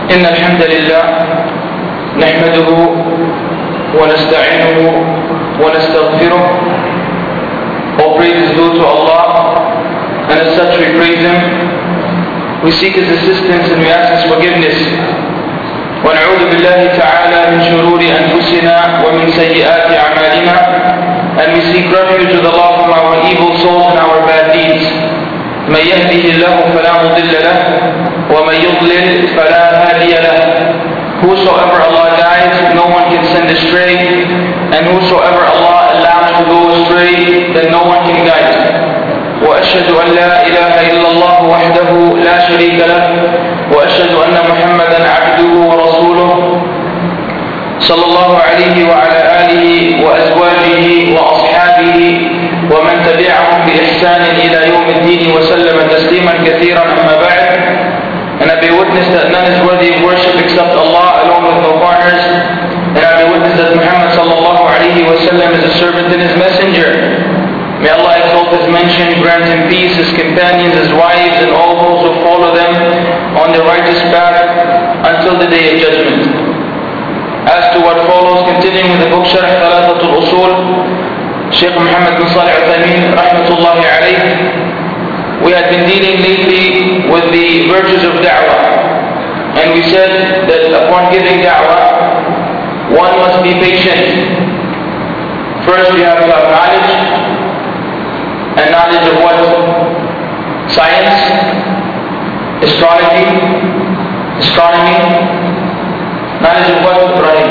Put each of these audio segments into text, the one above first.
إن الحمد لله نحمده ونستعينه ونستغفره. All praise is due to Allah, and as such we praise Him. We seek His assistance and we ask His forgiveness. ونعوذ بالله تعالى من شرور أنفسنا ومن سيئات أعمالنا, and we seek refuge with Allah from our evil souls and our bad deeds. من يهده الله فلا مضل له ومن يضلل فلا هادي له. Whosoever Allah guides, no one can send astray, and whosoever Allah allows to go astray, then no one can guide. وأشهد أن لا إله إلا الله وحده لا شريك له, وأشهد أن محمدا عبده ورسوله صلى الله عليه وعلى آله وأزواجه وأصحابه ومن تبعهم بإحسان إلى يوم الدين وسلم تسليما كثيرا. أما بعد, and I bear witness that none is worthy of worship except Allah alone with no partners, and I bear witness that Muhammad sallallahu alayhi wa sallam is a servant and His messenger. May Allah exalt His mention, grant Him peace, His companions, His wives, and all those who follow them on the righteous path until the day of judgment. As to what follows, continuing with the book Sharh Thalathatul Usul, Shaykh Muhammad bin Salih Uthaymeen rahmatullahi alayh, we had been dealing lately with the virtues of da'wah, and we said that upon giving da'wah, one must be patient. First you have to have knowledge, and knowledge of what? Science, astrology, astronomy. Knowledge of what, Ibrahim?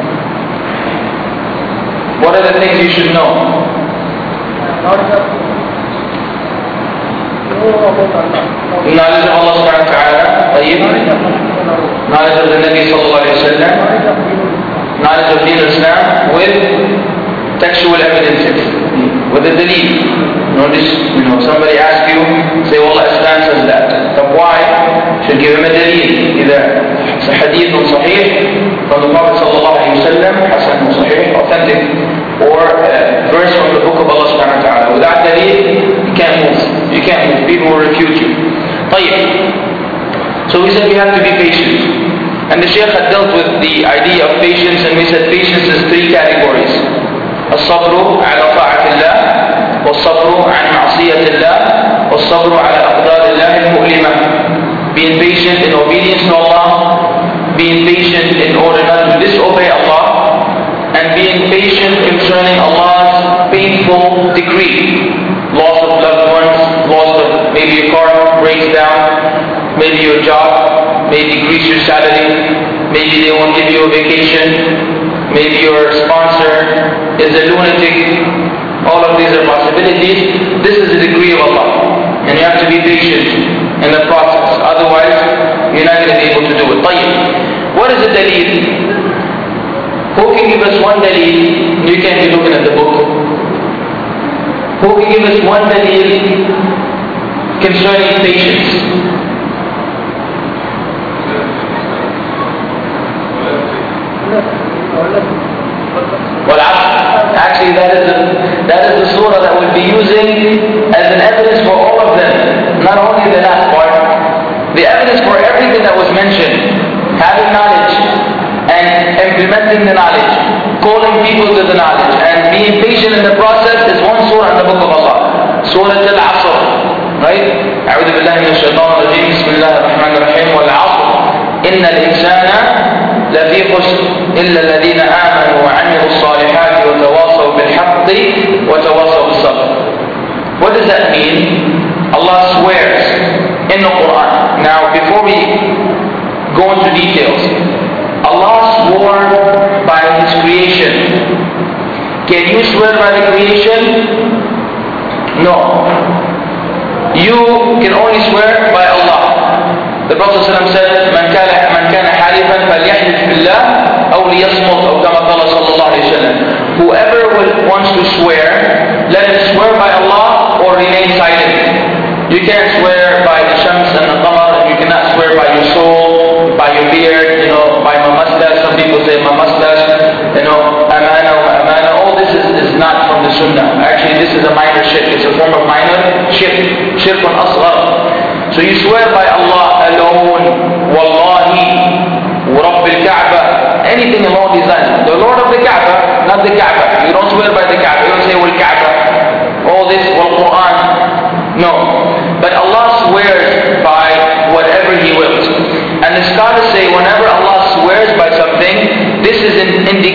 What are the things you should know? Knowledge of Allah subhanahu wa ta'ala, knowledge of the Nabi sallallahu alayhi wa sallam, knowledge of Deen Islam with textual evidences, with the dalil. Notice, somebody asks you, say, well, Islam says that. But why? Should give him a dalil. Either it's a hadith or sahih from the Prophet sallallahu alayhi wa sallam, hasan or sahih, authentic, or a verse from the book of Allah subhanahu wa ta'ala. Without dalil, you can't move. You can't move. People will refute you. So we said we have to be patient. And the Shaykh had dealt with the idea of patience, and we said patience is three categories. الصبر على طاعة الله, والصبر عن معصية الله, والصبر على أقدار الله المؤلمة. Being patient in obedience to Allah, being patient in order not to disobey Allah, and being patient concerning Allah's painful decree. Loss of loved ones, loss of maybe your car breaks down, maybe your job, maybe decrease your salary, maybe they won't give you a vacation, maybe your sponsor is a lunatic. All of these are possibilities. This is the decree of Allah, and you have to be patient in the process. Otherwise, you're not going to be able to do it. What is the dalil? Who can give us one dalil? You can't be looking at the book. Who can give us one dalil concerning patience? Actually, that is the surah that we'll be using as an evidence for all of them. Not only the last part. The evidence for everything that was mentioned. Having knowledge and implementing the knowledge. Calling people to the knowledge and being patient in the process is one surah in the book of Allah. Surah Al-Asr. Right? أعوذ بالله من الشيطان الرجيم. بسم الله الرحمن الرحيم. والعصر إن الإنسان لفي خسر إلا الذين آمنوا وعملوا الصالحات وتواصوا بالحق وتواصوا بالصبر. What does that mean? Allah swears in the Quran. Now, before we go into details, Allah swore by His creation. Can you swear by the creation? No. You can only swear by Allah. The Prophet ﷺ said, من كان حالفا فليحلف بالله أو ليصمت أو كما قال صلى الله عليه وسلم. Whoever wants to swear, let him swear by Allah or remain silent. You can't swear by the Shams and the Qamar. You cannot swear by your soul, by your beard, by my mustache. Some people say my mustache, amana wa amana. All this is not from the Sunnah. Actually, this is a minor shirk. It's a form of minor shirk. Shirk on asghar. So you swear by Allah alone, wallahi,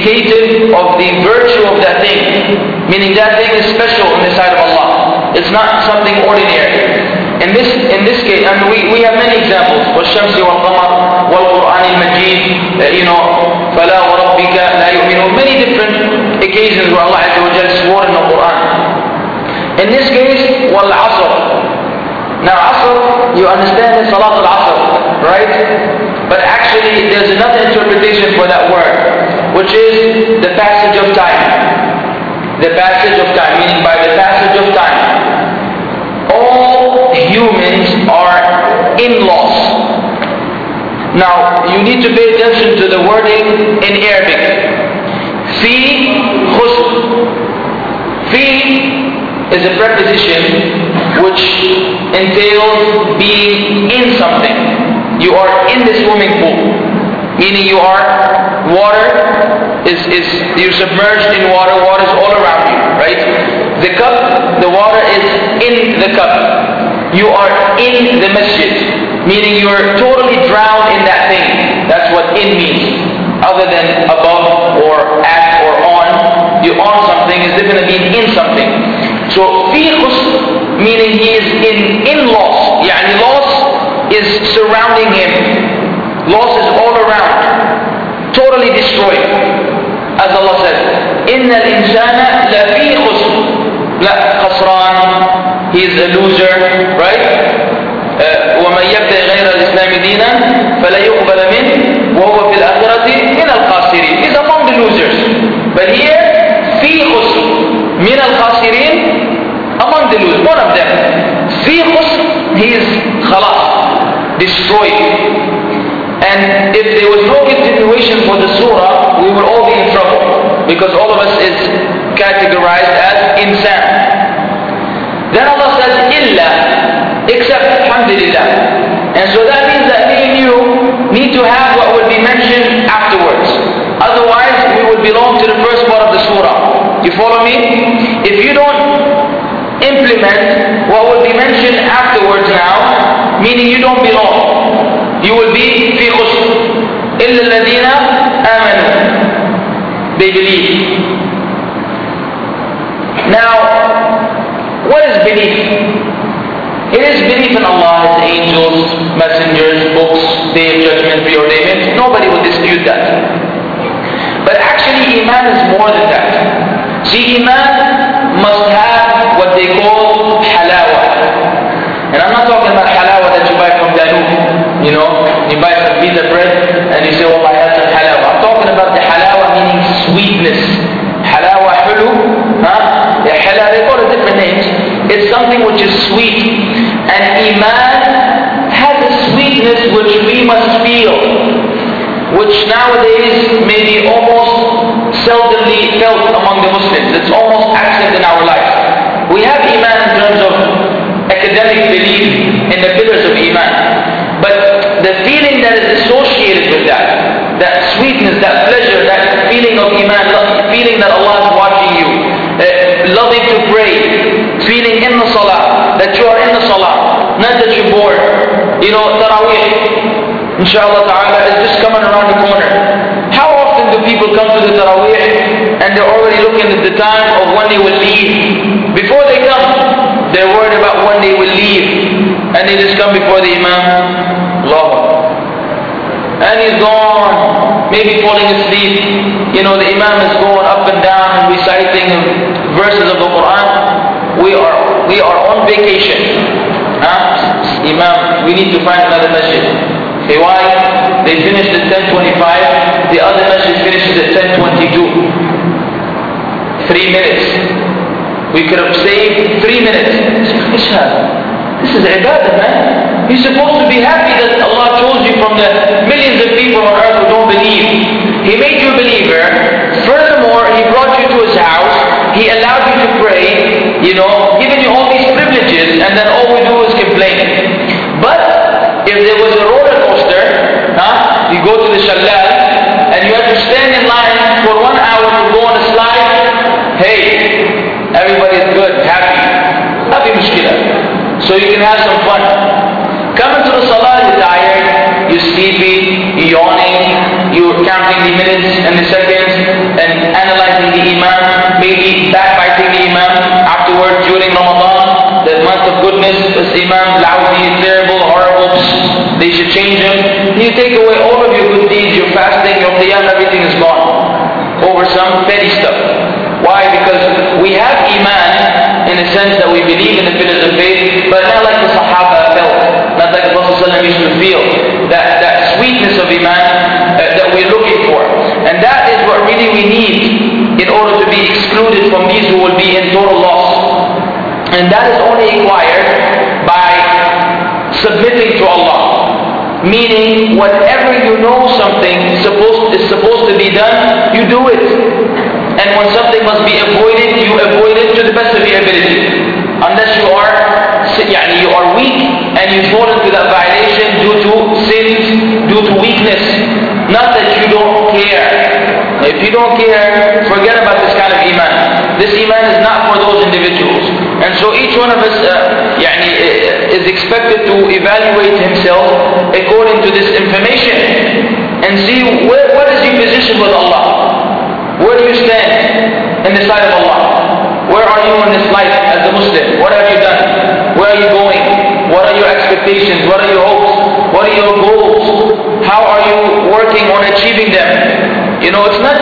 indicative of the virtue of that thing. Meaning that thing is special in the sight of Allah. It's not something ordinary. In this case, and we have many examples. وَالشَّمْسِ وَالْقَمَرِ وَالْقُرْآنِ الْمَجِيدِ فَلَا وَرَبِّكَ لَا يُؤْمِنُونَ. Many different occasions where Allah Azza wa Jalla swore in the Quran. In this case, وَالْعَصْرِ. Now Asr, you understand is Salat al-Asr, right? But actually there's another interpretation for that word, which is the passage of time. The passage of time, meaning by the passage of time, all humans are in loss. Now, you need to pay attention to the wording in Arabic. Fi khusr. Fi is a preposition which entails being in something. You are in the swimming pool, meaning you are you're submerged in water. Water is all around you, right? The cup, the water is in the cup. You are in the masjid, meaning you are totally drowned in that thing. That's what in means. Other than above or at or on, you on something is different than being in something. So fi khusr, meaning he is in loss. Yani loss is surrounding him. Loss is all around, totally destroyed. As Allah said, إِنَّ الْإِنسَانَ لَفِي خُسْرٍ. لا خسران, he is a loser, right? وَمَنْ يَبْتَغِ غَيْرَ الْإِسْلَامِ دِينًا فَلَا يُقْبَلَ مِنْهُ وَهُوَ فِي الْآخِرَةِ مِنَ الْخَاسِرِينَ. He's among the losers. But here, فِي خُسْرٍ مِنَ الْخَاسِرِينَ, among the losers, one of them. فِي خُسْرٍ, he is خلاص, destroyed. And if there was no continuation for the surah, we would all be in trouble, because all of us is categorized as insan. Then Allah says, illa, except, alhamdulillah. And so that means that me and you need to have what will be mentioned afterwards. Otherwise, we would belong to the first part of the surah. You follow me? If you don't implement what will be mentioned afterwards now, meaning you don't belong, you will be fi khusr. Illa alladhina amanu. They believe. Now, what is belief? It is belief in Allah, His angels, messengers, books, Day of Judgment, preordainment. Nobody will dispute that. But actually, Iman is more than that. See, Iman must have what they call halawa. And I'm not talking about halawa that you buy from Danube. You know, you buy some pita bread and you say, oh, I have some halawa. I'm talking about the halawa meaning sweetness. Halawa hulu, halawa, they call it different names. It's something which is sweet. And Iman has a sweetness which we must feel, which nowadays may be almost seldomly felt among the Muslims. It's almost absent in our life. We have Iman in terms of academic belief in the pillars of Iman. But the feeling that is associated with that sweetness, that pleasure, that feeling of Iman, feeling that Allah is watching you, loving to pray, feeling in the salah, that you are in the salah, not that you're bored. You know, Taraweeh, inshallah ta'ala, is just coming around the corner. How often do people come to the Taraweeh and they're already looking at the time of when they will leave? Before they come, they're worried about when they will leave, and they just come before the Imam. Allah. And he's gone, maybe falling asleep. You know, the Imam is going up and down and reciting verses of the Quran. We are on vacation. Imam, we need to find another masjid. Say why? They finished at 10:25. The other masjid finishes at 10:22. 3 minutes. We could have saved 3 minutes. This is ibadah, man. You're supposed to be happy that Allah chose you from the millions of people on earth who don't believe. He made you a believer. Furthermore, He brought you to His house. He allowed you to pray, you know, given you all these privileges, and then all we do is complain. But if there was a roller coaster, you go to the Shallal, and you have to stand in line for 1 hour to go on a slide, hey, everybody is good, happy. Happy mushkila. So you can have some fun. Coming to the salah, you're tired, you're sleepy, you're yawning, you're counting the minutes and the seconds, and change them. You take away all of your good deeds, your fasting, your qiyam, everything is gone over some petty stuff. Why? Because we have iman in the sense that we believe in the pillars of faith, but not like the Sahaba felt, not like the Prophet ﷺ used to feel, that sweetness of iman that we're looking for. And that is what really we need in order to be excluded from these who will be in total loss. And that is only acquired by submitting to Allah. Meaning, whatever you know something is supposed to be done, you do it. And when something must be avoided, you avoid it to the best of your ability. Unless you are weak and you fall into that violation due to sins, due to weakness. Not that you don't care. If you don't care, forget about this kind of iman. This iman is not for those individuals. And so each one of us is expected to evaluate himself according to this information and see what is your position with Allah. Where do you stand in the sight of Allah? Where are you in this life as a Muslim? What have you done? Where are you going? What are your expectations? What are your hopes? What are your goals? How are you working on achieving them? You know, it's not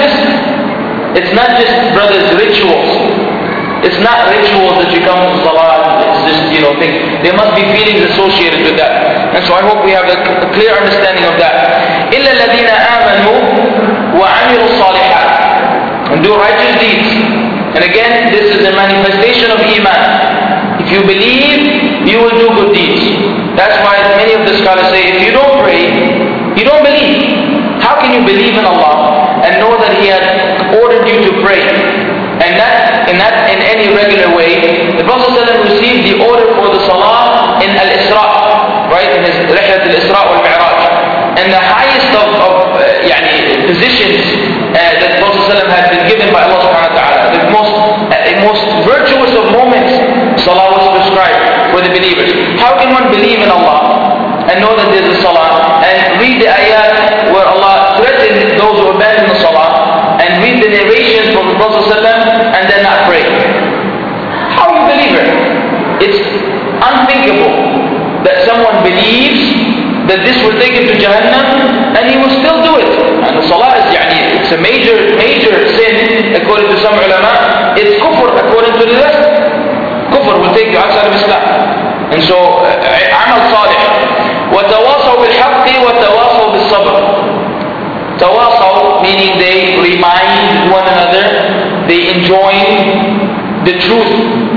just brothers, rituals. It's not rituals that you come to Salah, it's just, things. There must be feelings associated with that. And so I hope we have a clear understanding of that. إِلَّا الَّذِينَ آمَنُوا وَعَمِلُوا الصَّالِحَاتِ. And do righteous deeds. And again, this is a manifestation of iman. If you believe, you will do good deeds. That's why many of the scholars say, if you don't pray, you don't believe. How can you believe in Allah and know that He had ordered you to pray? And not in any regular way. The Prophet ﷺ received the order for the Salah in Al-Isra, right? In his Rihlat Al-Isra wal-Mi'raj. And the highest of positions that the Prophet ﷺ had been given by Allah subhanahu wa ta'ala. The most virtuous of moments, Salah was prescribed for the believers. How can one believe in Allah and know that there's a Salah and read the ayat where Allah threatened those who abandon the Salah and read the narrations from the Prophet ﷺ and then not pray? How are you a believer? It's unthinkable that someone believes that this will take him to Jahannam and he will still do it. And the Salah is it's a major sin according to some ulama. It's kufr according to the rest. Kufr will take you outside of Islam. And so, amal salih. وَتَوَاصَوْا بِالْحَقِّ وَتَوَاصَوْا بِالصَّبْرِ. Tawasaw, meaning they remind one another, they enjoin the truth.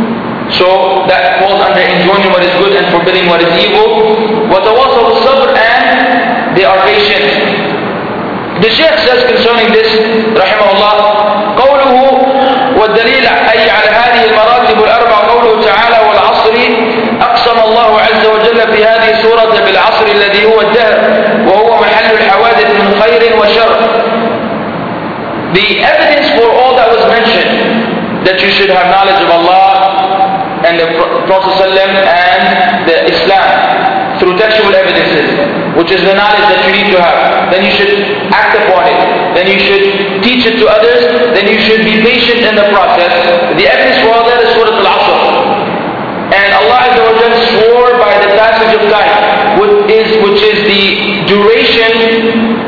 So that falls under enjoining what is good and forbidding what is evil. وَتَوَاصَوْا بِالصَّبْرِ, and they are patient. The Shaykh says concerning this, rahimahullah, قوله والدليل أي على هذه المراتب الأربع قوله تعالى والعصر أقسم الله عز وجل في هذه السورة بالعصر الذي هو الدهر وهو محل الحوادث من خير وشر. The evidence for all that was mentioned, that you should have knowledge of Allah and the Prophet ﷺ and the Islam through textual evidences, which is the knowledge that you need to have. Then you should act upon it. Then you should teach it to others. Then you should be patient in the process. The evidence for all that is Surah Al-Asr. And Allah Azza wa Jalla swore by the passage of time, which is the duration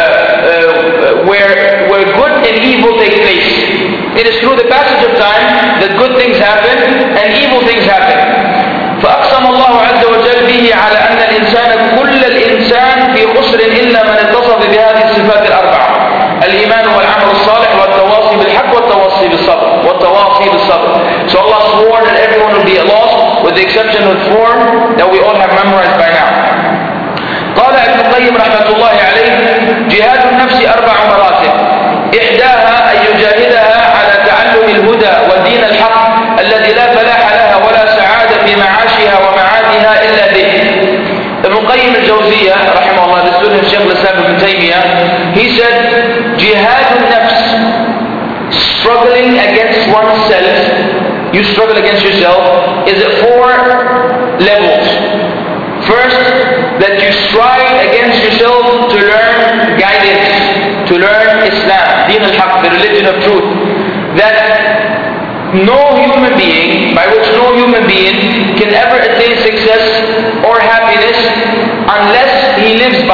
where good and evil take place. It is through the passage of time that good things happen and evil things happen. فأقسم الله عز وجل به على أن الإنسان كل الإنسان في خسر إلا من اتصف بهذه الصفات الأربعة: الإيمان والعمل الصالح والتواصي بالحق والتواصي بالصبر. So Allah swore that everyone will be lost with the exception of four that we all have memorized by now. قال ابن القيم رحمة الله عليه: جهاد النفس 4 مراتب، إحداها أن يجاهدها على تعلم الهدى والدين الحق الذي لا فلاح لها ولا سعادة في معاشها ومعادها إلا به. Ibn Qayyim al-Jawziyah, rahimahullah, the student of Shaykh al-Islam ibn Taymiyyah, he said, jihad al-nafs, struggling against oneself, you struggle against yourself, is at 4 levels. First, that you strive against yourself to learn guidance, to learn Islam, Deen al-Haq, the religion of truth. That no human being, by which no human being can ever attain success or happiness unless he lives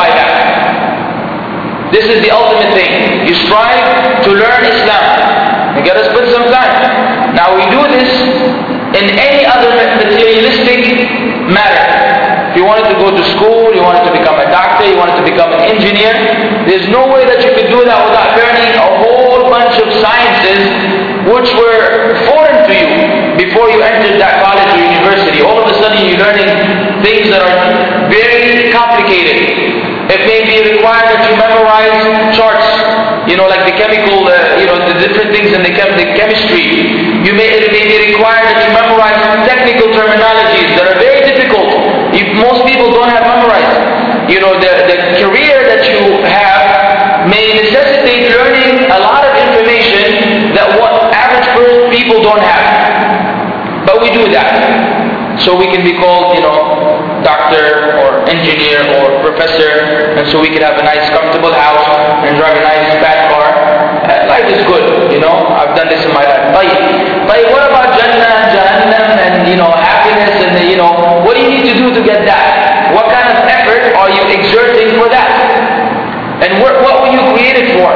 This is the ultimate thing. You strive to learn Islam. You gotta spend some time. Now we do this in any other materialistic matter. If you wanted to go to school, you wanted to become a doctor, you wanted to become an engineer, there's no way that you could do that without learning a whole bunch of sciences which were foreign to you before you entered that college or university. All of a sudden you're learning things that are very complicated. It may be required that you memorize charts, like the chemical, the different things in the chemistry. It may be required that you memorize technical terminologies that are very difficult. Most people don't have memorized. The career that you have may necessitate learning a lot of information that what average people don't have. But we do that. So we can be called, doctor or engineer or professor, and so we can have a nice comfortable house and drive a nice bad car. Life is good, I've done this in my life. But what about Jannah, Jahannam, and happiness, and what do you need to do to get that? What kind of effort are you exerting for that? And what were you created for?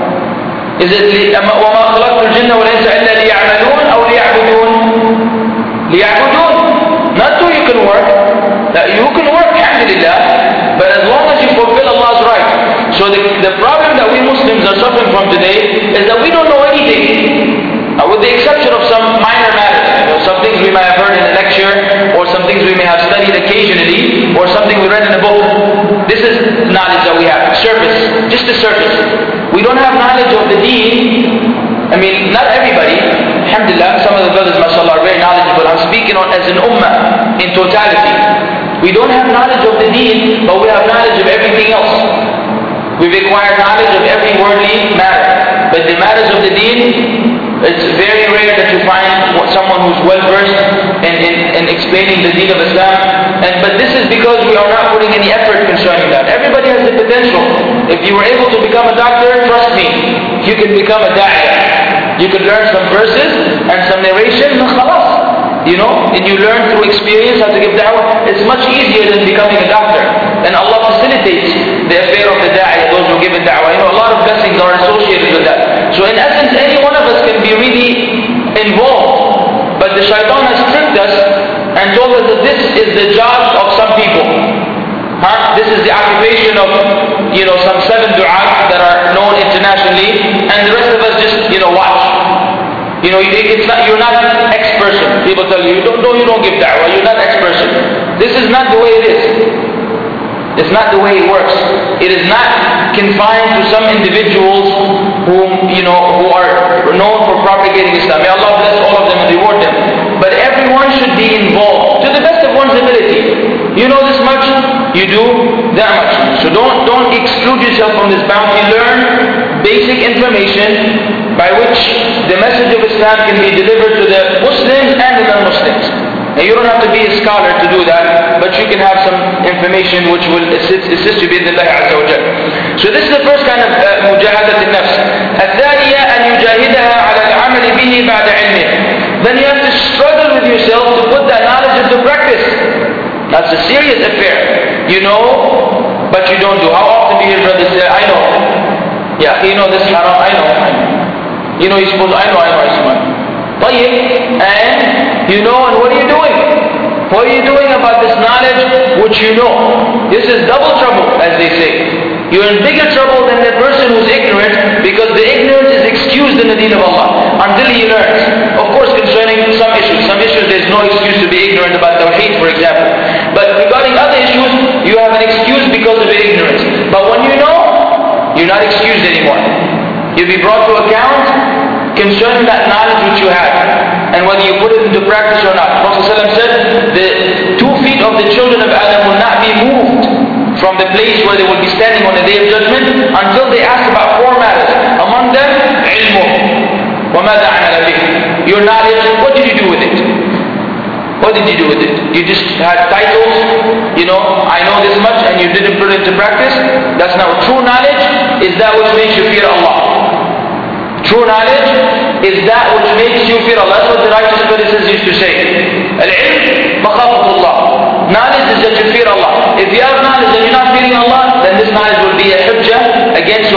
Is it وَمَا خَلَقْتُ الْجِنَّ وَالْإِنسَ إِلَّا لِيَعْبُدُونَ أَوْ لِيَعْبُدُونَ لِيَعْبُدُونَ. Not so you can work. You can work, alhamdulillah, but as long as you fulfill Allah's right. So the problem that we Muslims are suffering from today is that we don't know anything. With the exception of some minor matters. Some things we may have heard in a lecture, or some things we may have studied occasionally, or something we read in a book. This is knowledge that we have. Surface. Just the surface. We don't have knowledge of the deen. Not everybody. Alhamdulillah, some of the brothers, mashallah, are very knowledgeable. I'm speaking as an ummah, in totality. We don't have knowledge of the deen, but we have knowledge of everything else. We've acquired knowledge of every worldly matter. But the matters of the deen, it's very rare that you find someone who's well versed in explaining the deen of Islam. But this is because we are not putting any effort concerning that. Everybody has the potential. If you were able to become a doctor, trust me, you can become a da'iyah. You can learn some verses and some narration, and khalas. And you learn through experience how to give da'wah. It's much easier than becoming a doctor. And Allah facilitates the affair of the da'iyah, those who give a da'wah. A lot of blessings are associated with that. So in essence, any one of us can be really involved. But the shaitan has tricked us and told us that this is the job of some people. This is the occupation of, some 7 du'at that are known internationally, and the rest of us just, watch. You're not X-person. People tell you, you don't give da'wah, you're not X-person. This is not the way it is. It's not the way it works. It is not confined to some individuals who are known for propagating Islam. May Allah bless all of them and reward them. But everyone should be involved to the best of one's ability. You know this much, you do that much. So don't exclude yourself from this bounty. Learn basic information by which the message of Islam can be delivered to the Muslims and the non-Muslims. And you don't have to be a scholar to do that, but you can have some information which will assist you بإذن الله عز وجل. So this is the first kind of مجاهدة النفس. الثانية أن يجاهدها على العمل به بعد علمه. Then you have to struggle with yourself to put that knowledge into practice. That's a serious affair. You know, but you don't do. How often do you hear brothers say, I know. Yeah, this is haram, I know. You're supposed to, I know, it's fine. And and what are you doing? What are you doing about this knowledge which you know? This is double trouble, as they say. You're in bigger trouble than the person who's ignorant, because the ignorance is excused in the deen of Allah until he learns. Of course, concerning some issues there's no excuse to be ignorant about Tawheed, for example. But regarding other issues, you have an excuse because of your ignorance. But when you know, you're not excused anymore. You'll be brought to account concerning that knowledge which you have, and whether you put it into practice or not. Prophet ﷺ said, the 2 feet of the children of Adam will not be moved from the place where they will be standing on the Day of Judgment until they ask about 4 matters. Among them, ilmuh. وَمَاذَا عَمَلَ بِهِ. Your knowledge, what did you do with it? What did you do with it? You just had titles, I know this much, and you didn't put it into practice? That's not true knowledge. Is that which makes you fear Allah? True knowledge is that which makes you fear Allah. That's what the righteous predecessors used to say. Al-ilm makhafatullah. Knowledge is that you fear Allah. If you have knowledge and you're not fearing Allah, then this knowledge will be a hujjah against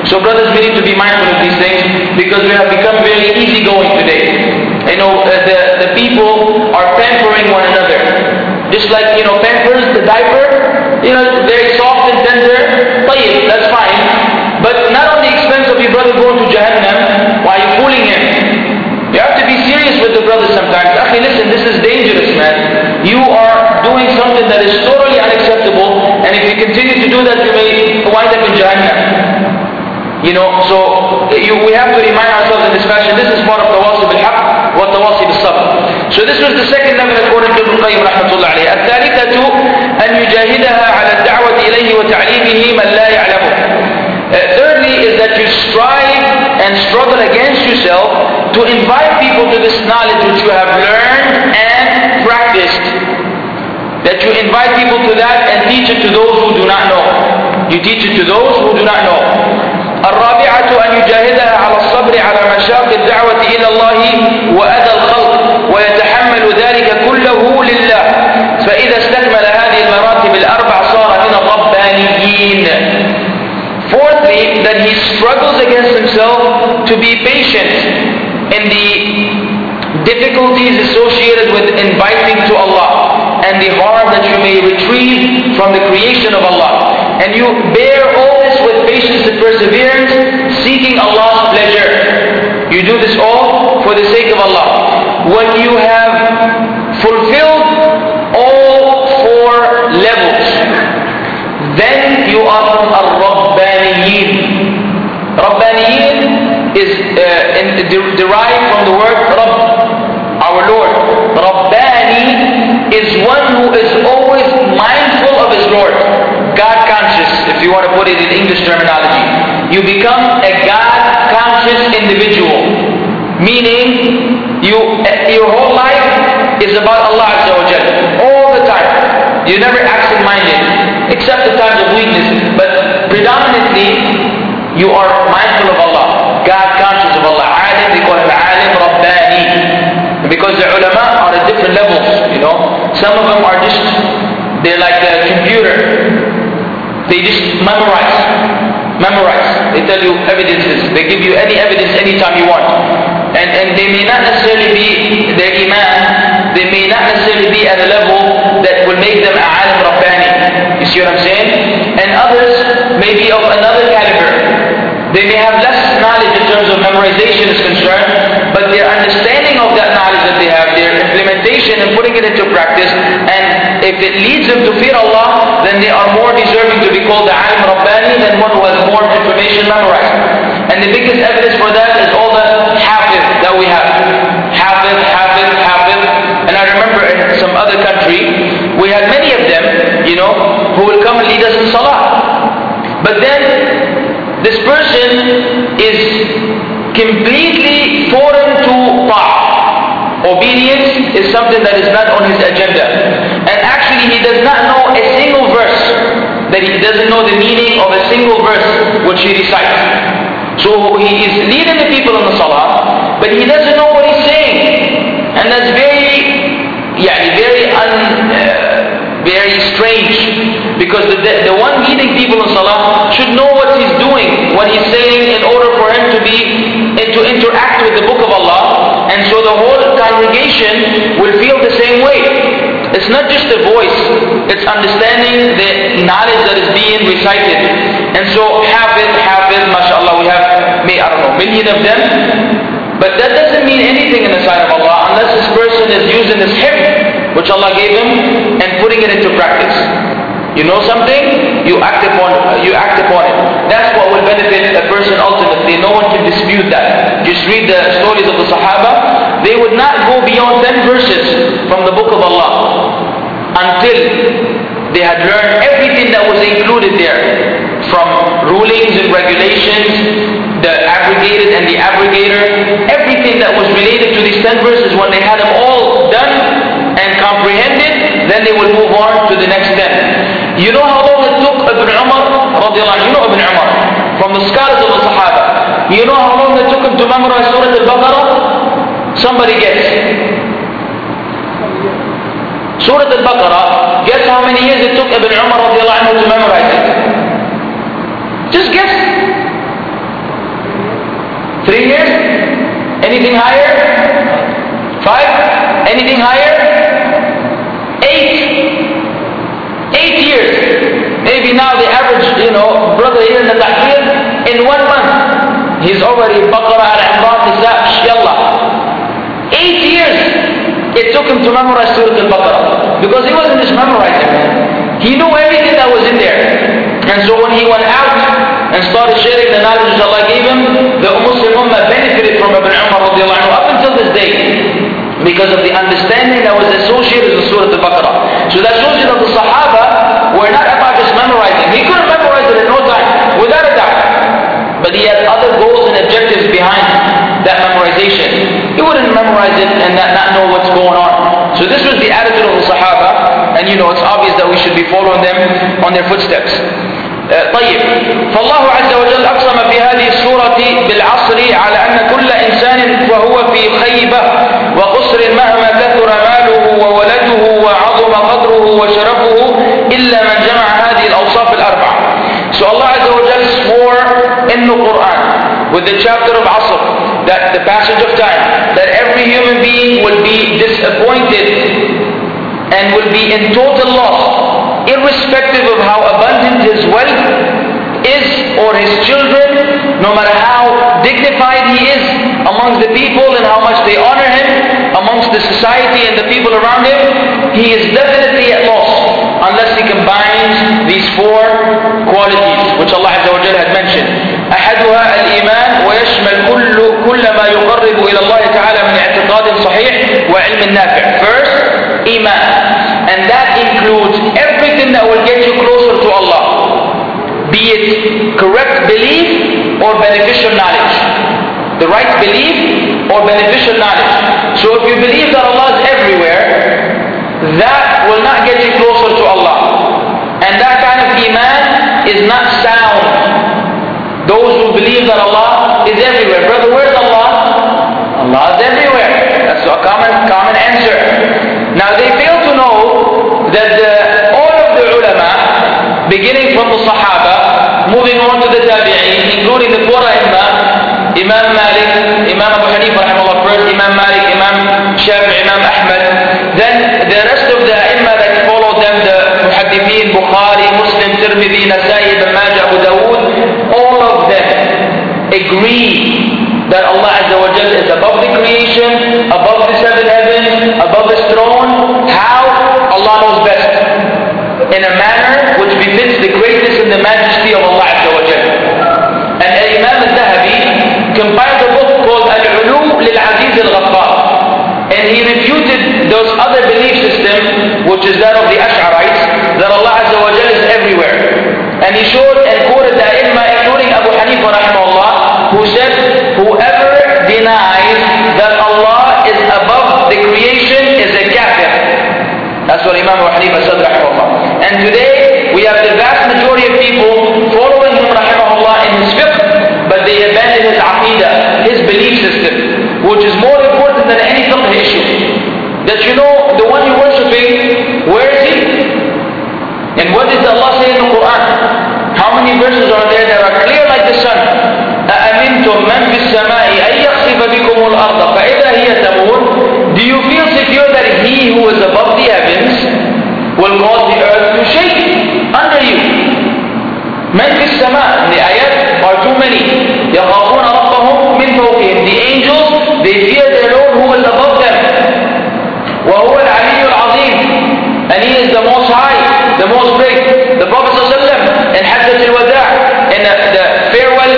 So brothers, we need to be mindful of these things because we have become very easygoing today. You know, the people are pampering one another. Just like, you know, Pampers, the diaper, you know, very soft and tender. طيب, that's fine. But not on the expense of your brother going to Jahannam while you're fooling him. You have to be serious with the brother sometimes. Akhi, listen, this is dangerous, man. You are doing something that is totally unacceptable, and if you continue to do that, you may wind up in Jahannam. You know, so we have to remind ourselves in this fashion. This is part of tawasi bil-haq wa tawasi bil-sabr. So this was the second level according to Ibn Qayyim rahmatullah alayhi. الثالثة أن يجاهدها على الدعوة إليه وتعليمه من لا يعلمه. Thirdly is that you strive and struggle against yourself to invite people to this knowledge which you have learned and practiced. That you invite people to that and teach it to those who do not know. You teach it to those who do not know. الرابعة أن يجاهدها على الصبر على مشاق الدعوة إلى الله وأذى الخلق ويتحمل ذلك كله لله فإذا استكمل هذه المراتب الأربع صار من الربانيين. Fourthly, that he struggles against himself to be patient in the difficulties associated with inviting to Allah and the harm that you may retrieve from the creation of Allah. And you bear all this with patience and perseverance, seeking Allah's pleasure. You do this all for the sake of Allah. When you have fulfilled all four levels, then you are from Ar-Rabbaniyin. Rabbaniyin is derived from the word Rabb, our Lord. Rabbani is one who is always mindful of his Lord. God conscious, if you want to put it in English terminology. You become a God-conscious individual. Meaning, your whole life is about Allah Azza wa Jal. All the time. You're never absent-minded, except the times of weakness. But predominantly, you are mindful of Allah, God-conscious of Allah. Alim, they call him Alim Rabbani. Because the ulama are at different levels, you know. Some of them are just, they're like a computer. They just memorize. They tell you evidences. They give you any evidence anytime you want. And they may not necessarily be their iman. They may not necessarily be at a level that will make them a alim Rabbani. You see what I'm saying? And others may be of another caliber. They may have less knowledge in terms of memorization is concerned, but their understanding of that knowledge that they have, their implementation and putting it into practice, and if it leads them to fear Allah, then they are more deserving to be called the alim Rabbani than one who has more information memorized. And the biggest evidence for that is all the hafiz that we have. Hafiz. And I remember in some other country, we had many of them, you know, who will come and lead us in salah. But then, this person is completely foreign to ta'ah. Obedience is something that is not on his agenda. And actually he does not know a single verse. That he doesn't know the meaning of a single verse which he recites. So he is leading the people in the salah, but he doesn't know what he's saying. And that's very strange. Because the one leading people in salah should know what he's doing, what he's saying, in order for him to interact with the book of Allah. And so the whole congregation will feel the same way. It's not just a voice, it's understanding the knowledge that is being recited. And so hafiz, mashallah, we have, million of them. But that doesn't mean anything in the sight of Allah unless this person is using this hifz which Allah gave him and putting it into practice. You know something, you act upon it. That's what will benefit a person ultimately. No one can dispute that. Just read the stories of the Sahaba. They would not go beyond 10 verses from the book of Allah until they had learned everything that was included there, from rulings and regulations, the abrogated and the abrogator, everything that was related to these 10 verses. When they had them all done and comprehended, then they will move on to the next 10. You know how long it took Ibn Umar radiallahu anhu? You know Ibn Umar, from the scholars of the Sahaba. You know how long it took him to memorize Surah Al-Baqarah? Somebody guess. Surah Al-Baqarah, guess how many years it took Ibn Umar radiallahu anhu to memorize it? Just guess. Anything higher? 8 years. Maybe now the average, brother here in the tahfir, in 1 month, he's already Baqarah, Al-Imran, Nisa, Yallah. 8 years it took him to memorize Surah Al-Baqarah. Because he wasn't just memorizing it. He knew everything that was in there. And so when he went out and started sharing the knowledge that Allah gave him, the Muslim Ummah benefited from Ibn Umar radiallahu anhu up until this day. Because of the understanding that was associated with Surah Al-Baqarah. So that shows you that the Sahaba were not about just memorizing. He couldn't memorize it in no time, without a doubt. But he had other goals and objectives behind that memorization. He wouldn't memorize it and not know what's going on. So this was the attitude of the Sahaba, and it's obvious that we should be following them on their footsteps. طيب فالله عز وجل أقسم في هذه السورة بالعصر على أن كل إنسان وهو في خيبة وقصر مهما كثر ماله وولده وعظم قدره وشرفه إلا من جمع هذه الأوصاف الأربعة. So Allah عز وجل swore in the Quran with the chapter of Asr, that the passage of time, that every human being will be disappointed and will be in total loss, irrespective of how abundant his wealth is or his children, no matter how dignified he is amongst the people and how much they honor him amongst the society and the people around him, he is definitely at loss unless he combines these 4 qualities which Allah Azza wa Jalla had mentioned. أحدها الإيمان ويشمل كل ما يقرب إلى الله تعالى من اعتقاد صحيح وعلم نافع. First, Iman, and that includes everything that will get you closer to Allah, be it correct belief or beneficial knowledge. The right belief or beneficial knowledge. So if you believe that Allah is everywhere, that will not get you closer to Allah, and that kind of Iman is not sound. Those who believe that Allah is everywhere. Brother, where's Allah? Allah is everywhere. That's a common answer. Now they fail to know that all of the ulama, beginning from the Sahaba, moving on to the Tabi'een, including the 4 Imam, Imam Malik, Imam Abu Hanifa rahimahullah first, Imam Malik, Imam Shafi'i, Imam Ahmad, then the rest of the Imam that followed them, the Muhaddithin, Bukhari, Muslim, Tirmidhi, Nasai, Ibn Majah, Abu Dawood, all of them agree that Allah Azza wa Jal is above the creation, above the 7 heavens, above His throne. How? Allah knows best. In a manner which befits the greatness and the majesty of Allah Azza wa Jal. And Imam al-Zahabi compiled a book called Al-Ulu lil-Aziz al-Ghaffar. And he refuted those other belief systems, which is that of the Ash'arites, that Allah Azza wa Jal is everywhere. And he showed and quoted the Imam, including Abu Hanifa rahimahullah, who said, whoever denies that Allah is above the creation is a kafir. That's what Imam Abu Hanifa said rahimahullah. And today we have the vast majority of people following him rahimahullah in his fiqh, but they abandon his aqidah, his belief system, which is more important than any fiqh issue. That the one you're worshipping, where is he? And what did Allah say in the Quran? How many verses are there that are clear like the sun? أَأَمِنْتُمْ مَنْ فِي السَّمَاءِ أَنْ يَخْسِفَ بِكُمُ الْأَرْضَ فَإِذَا هِيَ تَمُورُ. Do you feel secure that He who is above the heavens will cause the earth to shake under you? مَنْ فِي السَّمَاء. The ayat are too many. يَخَافُونَ رَبَّهُمْ مِنْ فَوْقِهِمْ. The angels, they fear their Lord who is above them. وَهُوَ الْعَلِيُّ الْعَظِيمُ. And He is the most high, the most great. The Prophet ﷺ in Hajjat al-Wada', in the farewell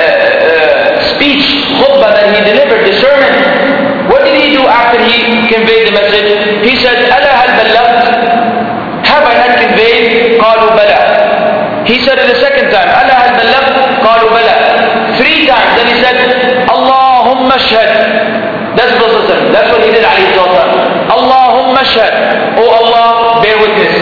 speech, khutbah that he delivered, the sermon, what did he do after he conveyed the message? He said, أَلَا هَلْ بَلَّغْتُ? Have I not conveyed? قَالُوا بَلَى. He said it a second time, أَلَا هَلْ بَلَّغْتُ? قَالُوا بَلَى. 3 times. Then he said, اللهم اشهد. That's what he did, alayhi salatu. Allahumma shahad. Oh Allah, bear witness.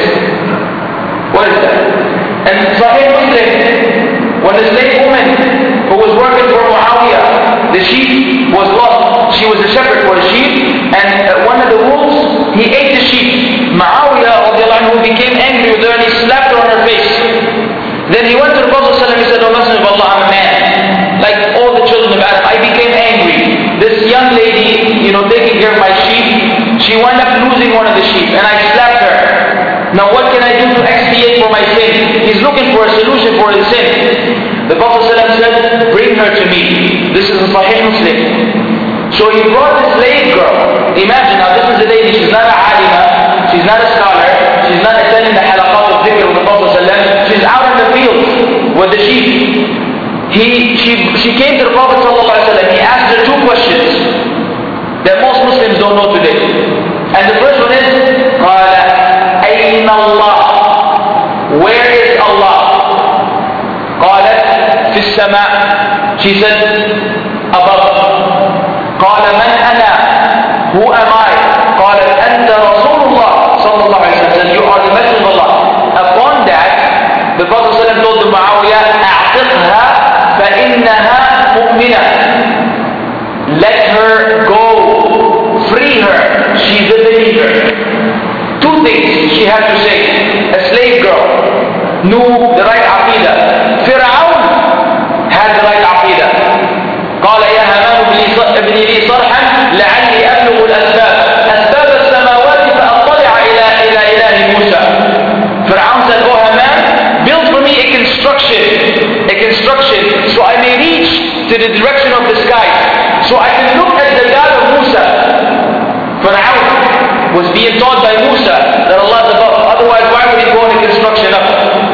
What is that? And Sahih Muslim, when the slave woman who was working for Muawiyah, the sheep was lost. She was a shepherd for the sheep, and one of the wolves, he ate the sheep. Muawiyah radiallahu anhu became angry with her and he slapped her on her face. Then he went to the Prophet ﷺ and he said, "O Messenger of Allah, I'm a man. Like all the children of Adam, I became angry. This young lady, taking care of my sheep, she went losing one of the sheep and I slapped her. Now what can I do to expiate for my sin? He's looking for a solution for his sin. The Prophet ﷺ said, bring her to me. This is a Sahih Muslim. So he brought the slave girl. Imagine, now this is a lady, she's not a alima, she's not a scholar, she's not attending the halaqat of dhikr with the Prophet ﷺ. She's out in the fields with the sheep. She came to the Prophet ﷺ. He asked her two questions that most Muslims don't know today. And the first one is, قال أين الله? Where is Allah? قالت في السماء. She said, above. قال من أنا? Who am I? قالت أنت رسول الله صلى الله عليه وسلم. You are the messenger of Allah. Upon that, the Prophet ﷺ told the Muawiyah, أعتقها فإنها مؤمنة. Let her go. Free her. She's a believer. Two things she had to say. A slave girl knew the right aqidah. Fir'aun had the right aqidah. قال يا هامان ابن لي صرحا لعلي أبلغ الأسباب السماوات فأطلع إلى إله موسى. Fir'aun said, oh Haman, build for me a construction so I may reach to the direction of the sky, so I can look at the God of Musa. Fir'aun was being taught by Musa that Allah is above. Otherwise, why would he go on a construction up?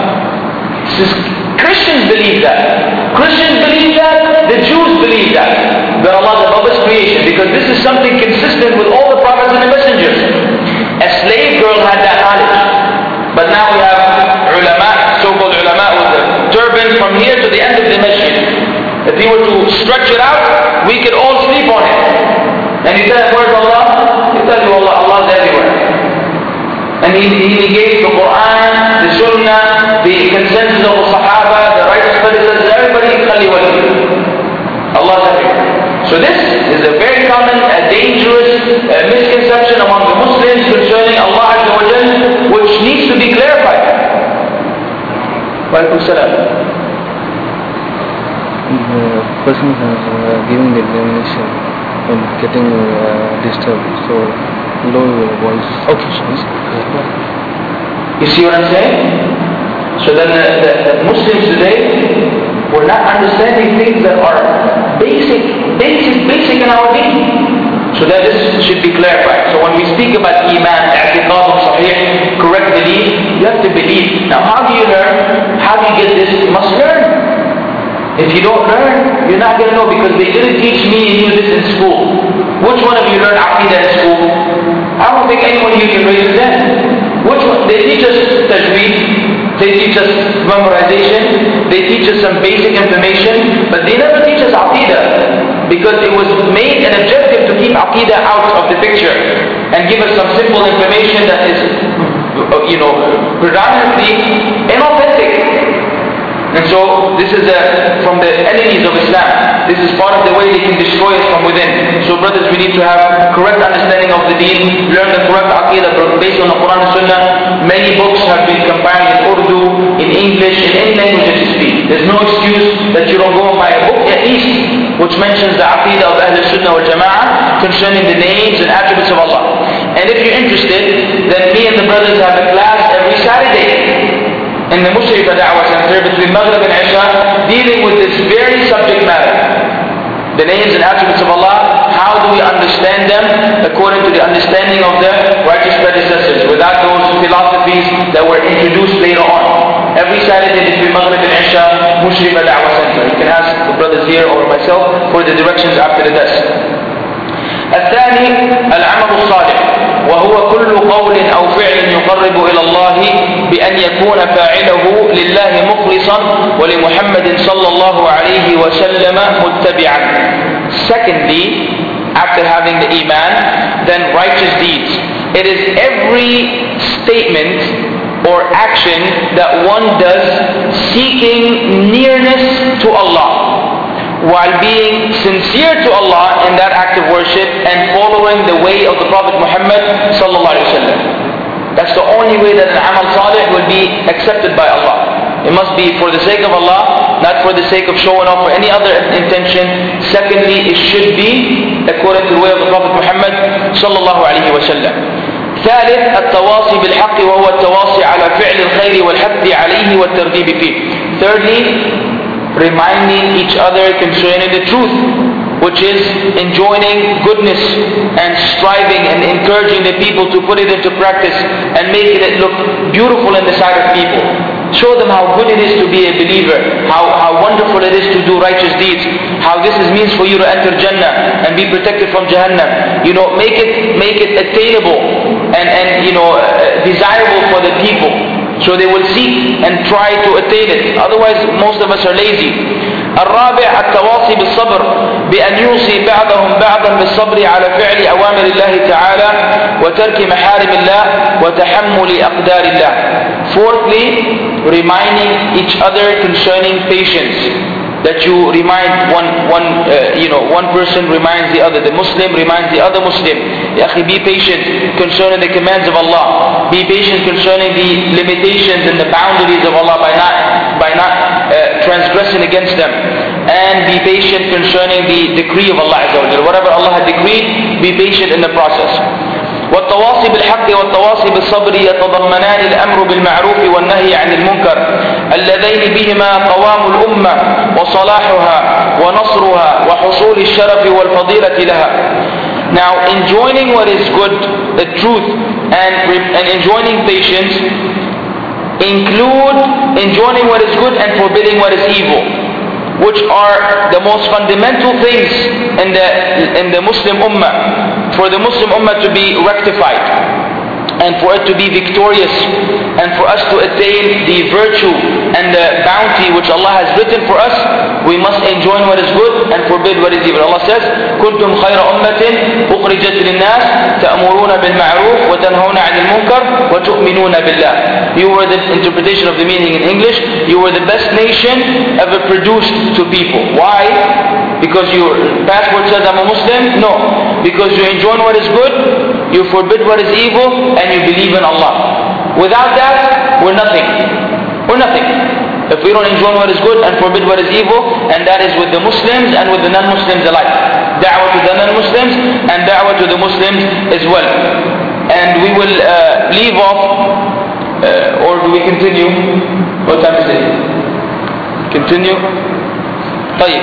Christians believe that. Christians believe that. The Jews believe that Allah is above His creation, because this is something consistent with all the prophets and the messengers. A slave girl had that knowledge. But now we have ulama, so-called ulama, with the turban from here to the end of the masjid. If we were to stretch it out, we could all sleep on it. And you tell, where's Allah? He tells you Allah is everywhere. And he negates the Quran, the Sunnah, the consensus of the Sahaba, the righteous predecessors, everybody, Allah is everywhere. So this is a very common, dangerous misconception among the Muslims concerning Allah Azza wa Jal, which needs to be clarified. Wa alaikum salam. The person has giving the examination and getting disturbed, so low voice. Okay. You see what I'm saying? So then the Muslims today were not understanding things that are basic in our deen. So that this should be clarified. So when we speak about Iman, i'tiqad sahih, correct belief, you have to believe. Now how do you learn? How do you get this? You must learn. If you don't learn, you're not going to know, because they didn't teach me and you this in school. Which one of you learned Aqidah in school? I don't think anyone here can raise his hand. Which one? They teach us tajweed, they teach us memorization, they teach us some basic information, but they never teach us Aqidah, because it was made an objective to keep Aqidah out of the picture and give us some simple information that is, predominantly inauthentic. And so this is from the enemies of Islam. This is part of the way they can destroy us from within. So brothers, we need to have correct understanding of the deen, learn the correct aqidah based on the Quran and Sunnah. Many books have been compiled in Urdu, in English, in any language that you speak. There's no excuse that you don't go and buy a book at least which mentions the aqidah of Ahl Sunnah wal Jama'ah concerning the names and attributes of Allah. And if you're interested, then me and the brothers have a class every Saturday in the Mushrifa Da'wah Center between Maghrib and Isha, dealing with this very subject matter. The names and attributes of Allah, how do we understand them according to the understanding of the righteous predecessors, without those philosophies that were introduced later on. Every Saturday between Maghrib and Isha, Mushrifa Da'wah Center. You can ask the brothers here or myself for the directions after the desk. الثاني العمل الصالح، وهو كل قول أو فعل يقرب إلى الله بأن يكون فاعله لله مخلصا ولمحمد صلى الله عليه وسلم متبعا. Secondly, after having the Iman, then righteous deeds. It is every statement or action that one does seeking nearness to Allah, while being sincere to Allah in that act of worship and following the way of the Prophet Muhammad sallallahu alaihi wasallam. That's the only way that an amal salih will be accepted by Allah. It must be for the sake of Allah, not for the sake of showing off or any other intention. Secondly, it should be according to the way of the Prophet Muhammad sallallahu alaihi wasallam. ثالث التواصي بالحق وهو التواصي على فعل الخير والحث عليه والترغيب فيه. Thirdly, reminding each other concerning the truth, which is enjoining goodness and striving and encouraging the people to put it into practice and making it look beautiful in the sight of people. Show them how good it is to be a believer, how wonderful it is to do righteous deeds, how this means for you to enter Jannah and be protected from Jahannam. Make it attainable and desirable for the people, so they will seek and try to attain it. Otherwise, most of us are lazy. الرابع التواصي بالصبر بأن يوصي بعضهم بعضا بالصبر على فعل أوامر الله تعالى وترك محارم الله وتحمل أقدار الله. Fourthly, reminding each other concerning patience. That you remind one person reminds the other, the Muslim reminds the other Muslim. Ya akhi, be patient concerning the commands of Allah. Be patient concerning the limitations and the boundaries of Allah by not transgressing against them. And be patient concerning the decree of Allah Azza wa Jalla. Whatever Allah had decreed, be patient in the process. والتواصي بالحق والتواصي بالصبر يتضمنان الأمر بالمعروف والنهي عن المنكر اللذين بهما قوام الأمة وصلاحها ونصرها وحصول الشرف والفضيلة لها. Now, enjoining what is good, the truth, and enjoining patience include enjoining what is good and forbidding what is evil, which are the most fundamental things in the Muslim Ummah, for the Muslim Ummah to be rectified and for it to be victorious and for us to attain the virtue and the bounty which Allah has written for us. We must enjoin what is good and forbid what is evil. Allah says, كنتم خير أمة أخرجت للناس تأمرون بالمعروف وتنهون عن المنكر وتؤمنون بالله. You were the interpretation of the meaning in English. You were the best nation ever produced to people. Why? Because your passport says I'm a Muslim? No. Because you enjoin what is good, you forbid what is evil, and you believe in Allah. Without that, we're nothing. We're nothing. If we don't enjoin what is good and forbid what is evil, and that is with the Muslims and with the non-Muslims alike. Da'wah to the non-Muslims and da'wah to the Muslims as well. And we will leave off, or do we continue? What time is it? Continue? طيب.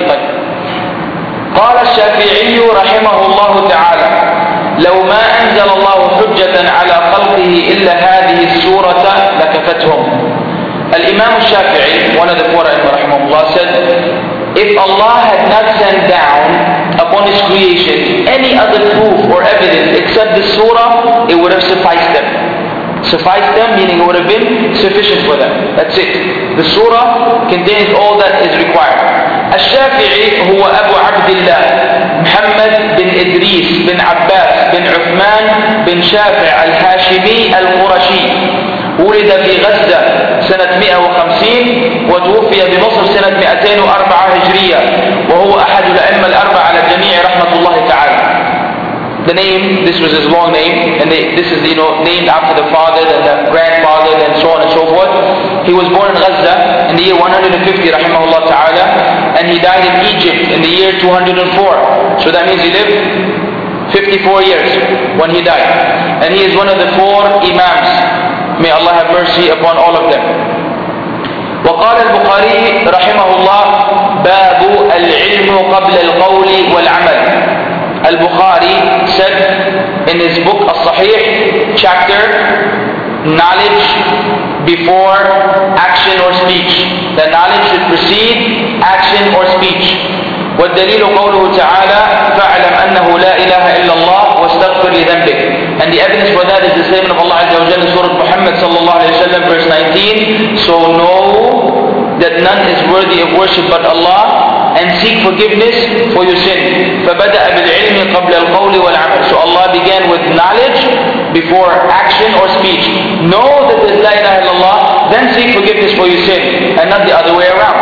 قال الشافعي رحمه الله تعالى: لو ما أنزل الله حجة على خلقه إلا هذه السورة لكفتهم. Al-Imam al-Shafi'i, one of the Qur'an rahimahullah, said, if Allah had not sent down upon His creation any other proof or evidence except the surah, it would have sufficed them. Sufficed them, meaning it would have been sufficient for them. That's it. The surah contains all that is required. Al-Shafi'i huwa Abu Abdullah Muhammad bin Idris bin Abbas bin Uthman bin Shafi' al-Hashimi al-Qurashi. ولد في غزة سنة 150 وتوفي بمصر سنة 204 هجرية وهو أحد الأئمة الأربعة على الجميع رحمة الله تعالى. The name, this was his long name, and this is named after the father and the grandfather and so on and so forth. He was born in Gaza in the year 150 rahimahullah ta'ala, and he died in Egypt in the year 204. So that means he lived 54 years when he died. And he is one of the 4 Imams. May Allah have mercy upon all of them. وقال البخاري رحمه الله باب العلم قبل القول والعمل. Al-Bukhari said in his book As-Sahih, chapter, knowledge before action or speech. That knowledge should precede action or speech. والدليل قوله تعالى فاعلم أنه لا إله إلا الله واستغفر لذنبك. And the evidence for that is the statement of Allah Azza wa Jalla in Surah Muhammad sallallahu alayhi wa sallam verse 19. So know that none is worthy of worship but Allah, and seek forgiveness for your sin. فَبَدَأَ بِالْعِلْمِ قَبْلَ الْقَوْلِ وَالْعَمَلِ. So Allah began with knowledge before action or speech. Know that there is La ilaha illallah, then seek forgiveness for your sin, and not the other way around.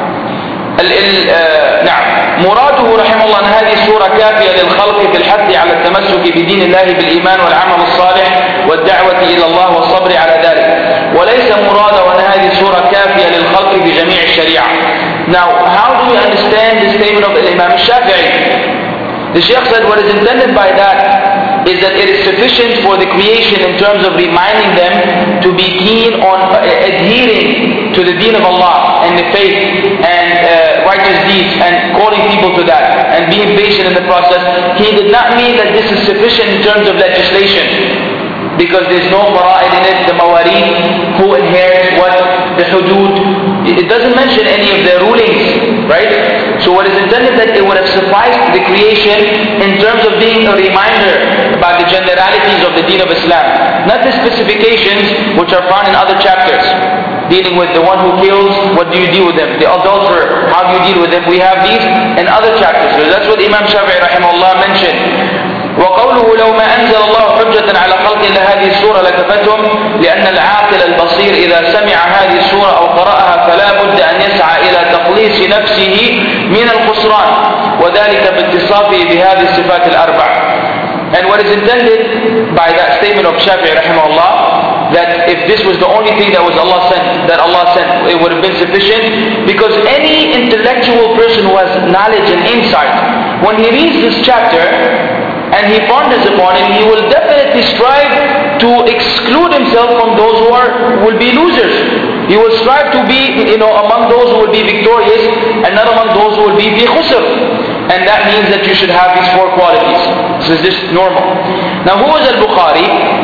نعم. مراده رحمه الله أن هذه السورة كافية للخلق في الحث على التمسك بدين الله بالإيمان والعمل الصالح والدعوة إلى الله والصبر على ذلك. وليس مراده أن هذه السورة كافية للخلق في جميع الشريعة. Now, how do we understand the statement of Imam Shafi'i? The Shaykh said what is intended by that is that it is sufficient for the creation in terms of reminding them to be keen on adhering to the deen of Allah and the faith and righteous deeds and calling people to that and being patient in the process. He did not mean that this is sufficient in terms of legislation, because there's no fara'id in it, the mawarid, who inherits what, the hudud. It doesn't mention any of the rulings, right? So what is intended that it would have sufficed the creation in terms of being a reminder about the generalities of the deen of Islam, not the specifications which are found in other chapters. Dealing with the one who kills, what do you deal with them? The adulterer, how do you deal with them? We have these in other chapters. So that's what Imam Shafi'i rahimahullah mentioned. وقوله لو ما أنزل الله حجة على خلق إلا هذه السورة لكفتهم لأن العاقل البصير إذا سمع هذه السورة أو قرأها فلا بد أن يسعى إلى تخليص نفسه من الخسران وذلك باتصافه بهذه الصفات الأربع. And what is intended by that statement of Shafi'i rahimahullah, that if this was the only thing that Allah sent, it would have been sufficient, because any intellectual person who has knowledge and insight, when he reads this chapter and he ponders upon it, he will definitely strive to exclude himself from those who will be losers. He will strive to be, among those who will be victorious and not among those who will be khusr. And that means that you should have these four qualities. This is just normal. Now, who was al-Bukhari?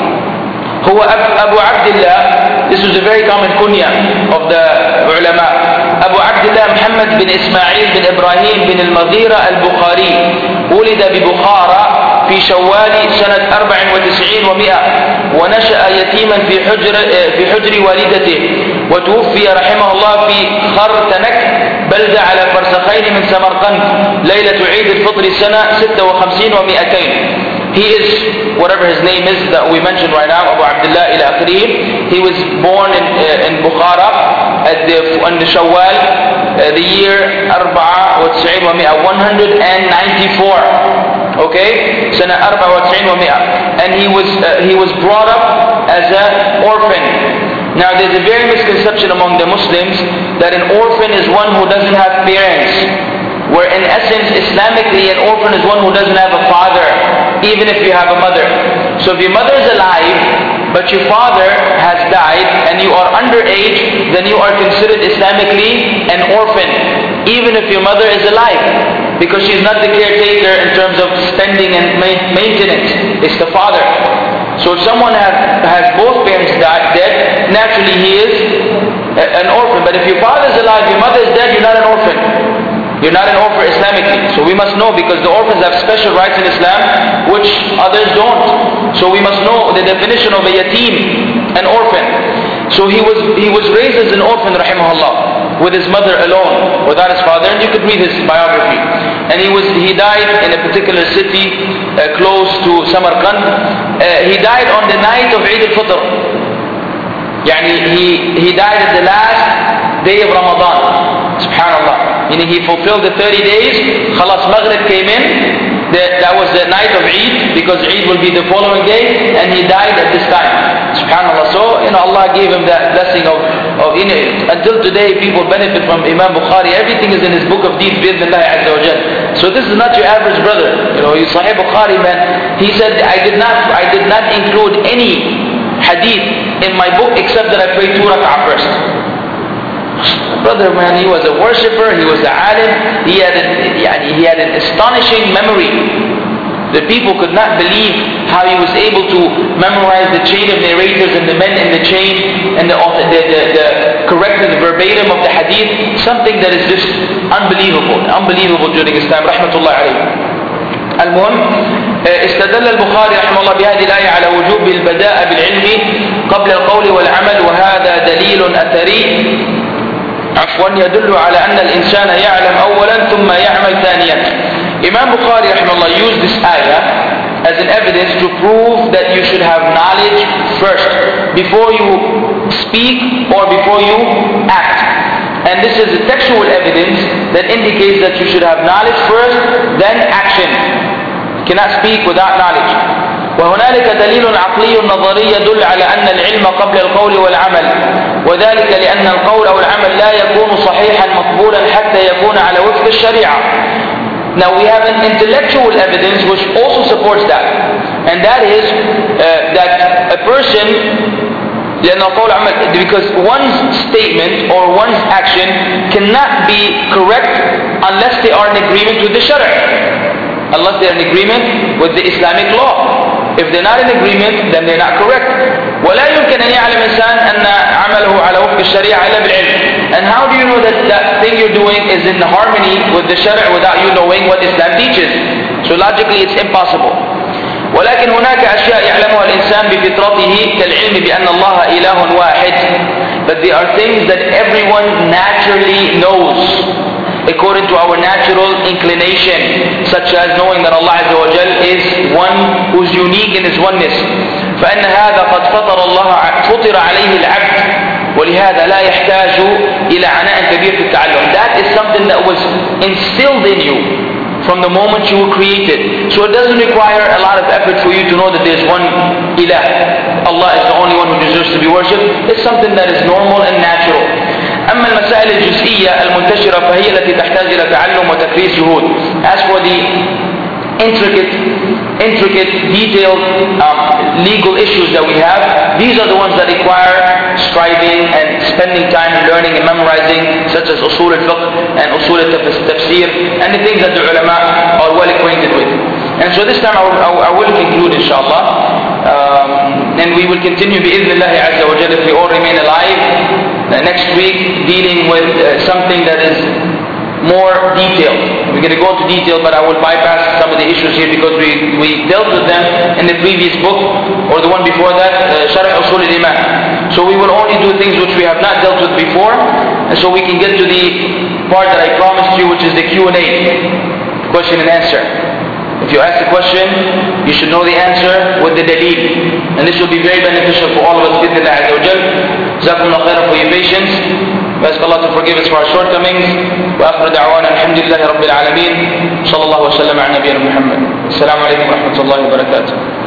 Who was Abu Abdullah? This was a very common kunya of the ulama. Abu Abdullah Muhammad bin Ismail bin Ibrahim bin al-Maghira al-Bukhari. ولد ببخارى في شوال سنة 94 و100 ونشأ يتيما في حجر والدته وتوفي رحمه الله في خرتنك بلدة على فرسخين من سمرقند ليلة عيد الفطر سنة 56 و200. He is, whatever his name is that we mentioned right now, Abu Abdullah ila akhirih. He was born in Bukhara on the Shawwal, the year 94 194. Okay, Sana 94 و100. And he was brought up as an orphan. Now there's a very misconception among the Muslims that an orphan is one who doesn't have parents, where in essence Islamically an orphan is one who doesn't have a father, even if you have a mother. So if your mother is alive but your father has died and you are underage, then you are considered Islamically an orphan, even if your mother is alive, because she's not the caretaker in terms of spending and maintenance. It's the father. So if someone has both parents dead, naturally he is an orphan. But if your father is alive, your mother is dead, you're not an orphan. You're not an orphan Islamically. So we must know, because the orphans have special rights in Islam which others don't. So we must know the definition of a yatim, an orphan. So he was raised as an orphan rahimahullah, with his mother alone, without his father. And you could read his biography. And he died in a particular city close to Samarkand. He died on the night of Eid al-Fitr. He died at the last day of Ramadan. Subhanallah. Meaning he fulfilled the 30 days. Khalas, Maghrib came in. That was the night of Eid, because Eid will be the following day, and he died at this time. Subhanallah. So, Allah gave him that blessing of until today people benefit from Imam Bukhari. Everything is in his book of deeds, bi'idhnillah azza wa jal. So this is not your average brother. You Sahih Bukhari, man. He said, I did not include any hadith in my book except that I prayed 2 rak'ah first. Brother, man, he was a worshipper, he was an alim, he had an astonishing memory. The people could not believe how he was able to memorize the chain of narrators and the men in the chain and the corrected verbatim of the hadith. Something that is just unbelievable during Islam. Rahmatullah alayhi. المهم استدل البخاري رحمه الله بهذه الآية على وجوب البداء بالعلم قبل القول والعمل، وهذا دليل أثري يدل على أن الإنسان يعلم أولا ثم يعمل ثانيا. Imam Bukhari rahimahullah used this ayah as an evidence to prove that you should have knowledge first before you speak or before you act. And this is a textual evidence that indicates that you should have knowledge first, then action. You cannot speak without knowledge. وهنالك دليل عقلي نظري يدل على أن العلم قبل القول والعمل، وذلك لأن القول أو العمل لا يكون صحيحا مقبولا حتى يكون على وفق الشريعة. Now we have an intellectual evidence which also supports that. And that is that a person, because one's statement or one's action cannot be correct unless they are in agreement with the Shara', unless they are in agreement with the Islamic law. If they're not in agreement, then they're not correct. ولا يمكن أن يعلم إنسان أن عمله على وفق الشريعة إلا بالعلم. And how do you know that that thing you're doing is in harmony with the Shara' without you knowing what Islam teaches? So logically it's impossible. ولكن هناك أشياء يعلمها الإنسان بفطرته كالعلم بأن الله إله واحد. But there are things that everyone naturally knows according to our natural inclination, such as knowing that Allah Azza wa Jal is one who's unique in His oneness. فإن هذا قد فطر عليه العبد ولهذا لا يحتاج إلى عناء كبير في التعلم. That is something that was instilled in you from the moment you were created. So it doesn't require a lot of effort for you to know that there's one ilah. Allah is the only one who deserves to be worshipped. It's something that is normal and natural. أما المسائل الجزئية المنتشرة فهي التي تحتاج إلى تعلم وتكريس جهود. As for the intricate, detailed legal issues that we have, these are the ones that require striving and spending time learning and memorizing, such as usul al-fiqh and usul al-tafsir, and the things that the ulama are well acquainted with. And so this time I will conclude, inshallah, and we will continue bi-idhnillah azza wa jalla if we all remain alive next week, dealing with something that is more detailed. We're going to go into detail, but I will bypass some of the issues here because we dealt with them in the previous book or the one before that, Sharh Usul al-Iman. So we will only do things which we have not dealt with before, and so we can get to the part that I promised you, which is the Q&A, question and answer. If you ask a question, you should know the answer with the dalil, and this will be very beneficial for all of us. Bidnillah Azza wa Jal. Jazakumullah khairan for your patience. We ask Allah to forgive us for our shortcomings. وآخر دعوانا الحمد لله رب العالمين. صلى الله وسلم على نبينا محمد. السلام عليكم ورحمة الله وبركاته.